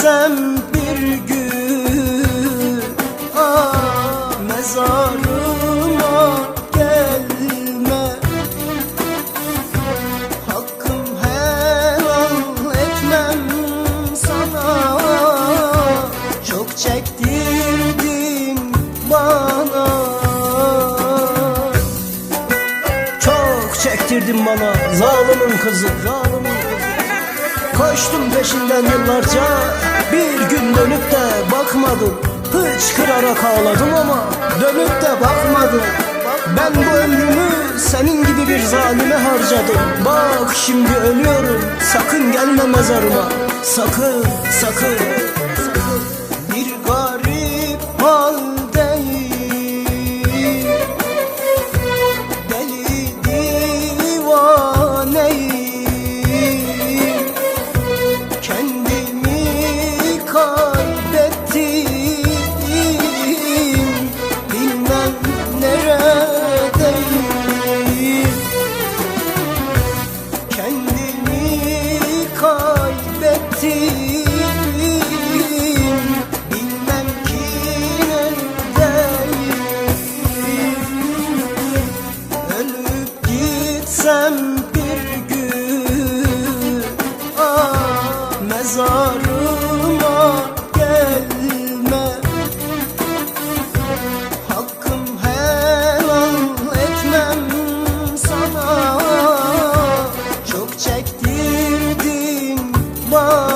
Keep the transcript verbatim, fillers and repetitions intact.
gitsem bir gün, ah mezarıma gelme. Hakkım helal etmem sana, çok çektirdin bana. Çok çektirdin bana zalimin kızı, zalimin kızı. Koştum peşinden yıllarca, bir gün dönüp de bakmadın. Hıçkırarak ağladım ama dönüp de bakmadın. Ben bu ömrümü senin gibi bir zalime harcadım. Bak şimdi ölüyorum, sakın gelme mezarıma. Sakın, sakın, sakın. Bir garip haldeyim, deli divaneyim. Kendimi kaybettim, bilmem neredeyim. Kendimi kaybettim, bilmem ki neredeyim. Ölüp gitsem bir gün, ah mezarıma gelme. Hakkım helal etmem sana, çok çektirdin bana.